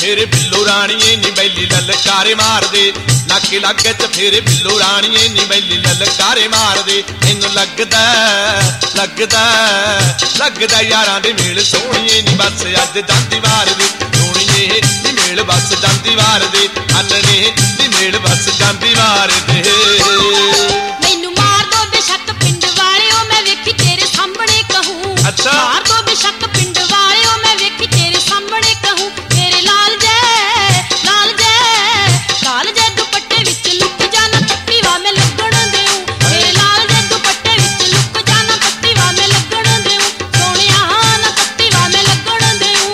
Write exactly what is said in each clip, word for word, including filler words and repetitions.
फेरे बिल्लो राणिए नी बैली ललकारे मार दे, नाके लागे च फेरे बिल्लो राणिए नी बैली ललकारे मार दे। मैनू लगदा लगदा लगदा यारां दे मेल सोहणीए नी बस अज जांदी वार दे, सोहणीए नी मेल बस जांदी वार दे, आलणे नी मेल बस जांदी वार दे। मैनू मार दो बेशक पिंड वालिओ मैं वेखी तेरे सामने कहूं, अच्छा मार दो बेशक पिंड वालिओ मैं वेखी तेरे सामने कहूं, तेरे लाल जे लाल जे लाल जे दुपट्टे विच लुक जाना पट्टी वा मैं लगण देऊं, तेरे लाल जे दुपट्टे विच लुक जाना पट्टी वा मैं लगण देऊं, सोहणिया ना पट्टी वा मैं लगण देऊं।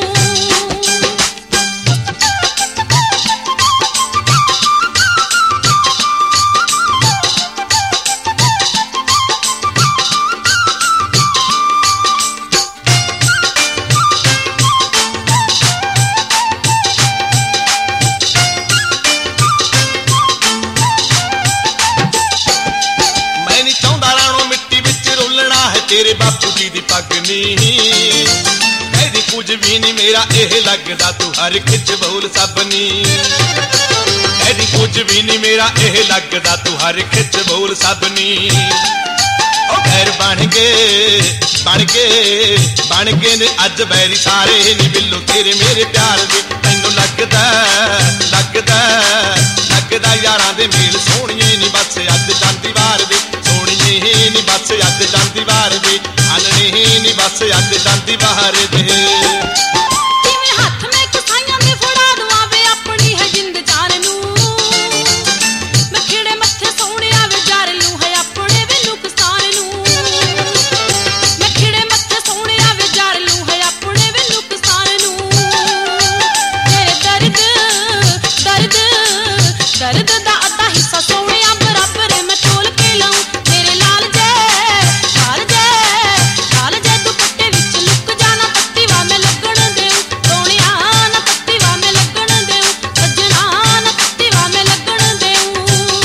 तेरे बापू जी दी पग नी कहदी कुछ भी नहीं मेरा एह लगदा तू हर खिच बोल सब नी, कहदी कुछ भी नहीं मेरा एह लगदा तू हर खिच बोल सब नी। ओ खैर बन गए बन गए बन गए ने अज बैरी सारे नी बिल्लो तेरे मेरे प्यार दे, मैनू लगदा लगदा लगदा यारां दे मेल सोहणीए नी बस अज जांदी वार दे, सोहणीए नी बस अज जांदी वार दे, आलणे नी बस अज जांदी वार दे। जिवें हत्थ मैं कसाईयां दे फड़ा दवां वे अपनी है जिंद जान नूं, मैं खिड़े मत्थे सोहणिया वे जार लूं है अपने वे नुकसान नूं, मैं खिड़े मत्थे सोहणिया वे जार लूं है अपने वे नुकसान नूं। तेरे दर्द दर्द दर्द दा अद्धा हिस्सा सोहणिया बराबर मैं तोल के लाऊं, तेरे लाल जे लाल जे लाल जे दुपट्टे विच लुक जाना पट्टी वा मैं लगण देऊं, सोहणिया ना पट्टी वा मैं लगण देऊं, सज्जणा ना पट्टी वा मैं लगण देऊं।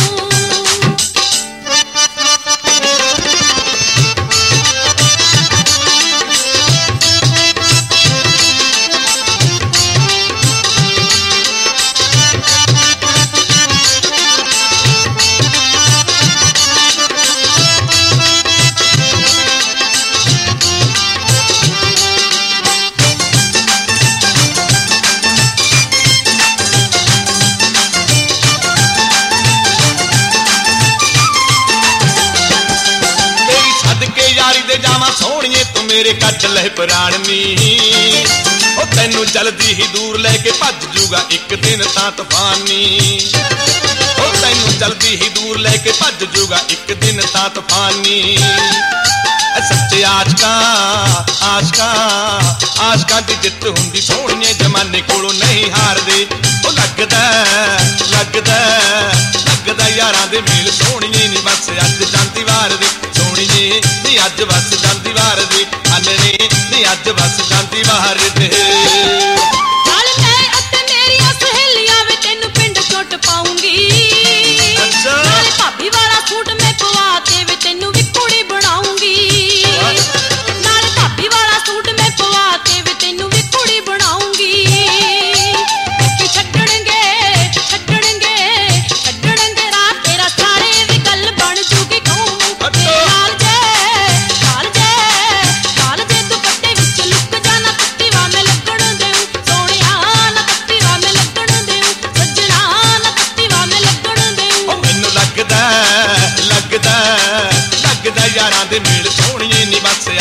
तेरी सदके यारी दे जावां सोहणीए तू मेरे कट ले प्राण नी, ओ तैनू जल्दी ही दूर लेके भज जूगा एक दिन तां तूफान नी, ओ तैनू जल्दी ही दूर लेके भज जूगा एक दिन तां तूफान नी। सच्चे आशका आशका आशका दी जित हुंदी सोहणीए जमाने कोलों नहीं हार दे, ओ लगदा लगदा लगदा यारां दे मेल सोहणीए नी बस अज जांदी वार दे, सोहणीए नी अज बस जांदी वार दे, आलणे नी अज बस जांदी वार दे। नाल मैं अते मेरियां सहेलियां वे तैनू पिंड चोट पाऊंगी, अच्छा नाल भाभी वाला सूट मैं पवा के वे तैनू भी कुड़ी बनाऊंगी, नाल भाभी वाला सूट मैं पवा के वे तैनू भी कुड़ी बनाऊंगी। कि छड्डणगे छड्डणगे छड्डणगे राह तेरा सारे वी गल बन जूगी कहूं, तेरे लाल जे लाल जे लाल जे दुपट्टे विच लुक जाना पट्टी वा मैं लगण देऊं, सोहणिया ना पट्टी वा मैं लगण देऊं, सज्जणा ना पट्टी वा मैं लगण देऊं। ओ मैनू लगदा लगदा लगदा यारां दे मेल सोहणीए नी बस